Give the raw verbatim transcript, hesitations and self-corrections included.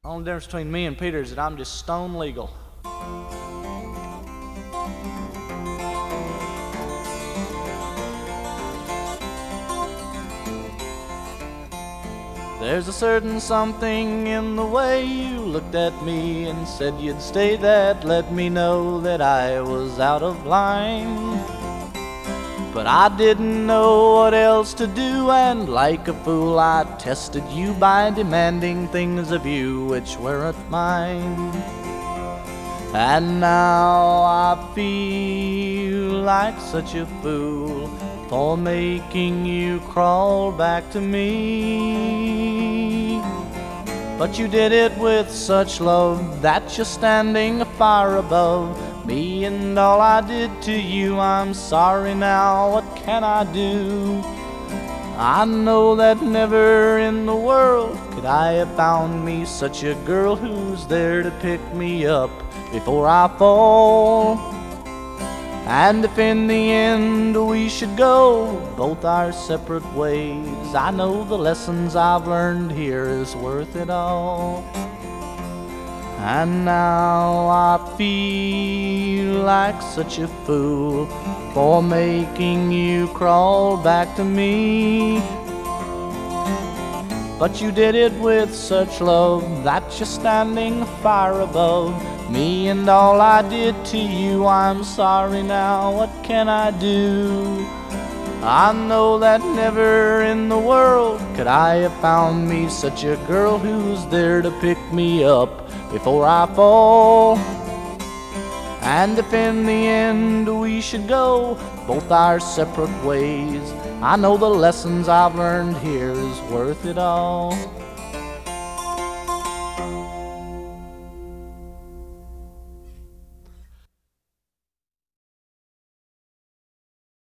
Only difference between me and Peter is that I'm just stone legal. There's a certain something in the way you looked at me and said you'd stay that let me know that I was out of line. But I didn't know what else to do, and like a fool I tested you by demanding things of you which weren't mine. And now I feel like such a fool for making you crawl back to me. But you did it with such love that you're standing far above me and all I did to you. I'm sorry now, what can I do? I know that never in the world could I have found me such a girl who's there to pick me up before I fall. And if in the end we should go both our separate ways, I know the lessons I've learned here is worth it all. And now I feel like such a fool for making you crawl back to me. But you did it with such love that you're standing far above me and all I did to you. I'm sorry now, what can I do? I know that never in the world could I have found me such a girl who's there to pick me up before I fall. And if in the end we should go both our separate ways, I know the lessons I've learned here is worth it all.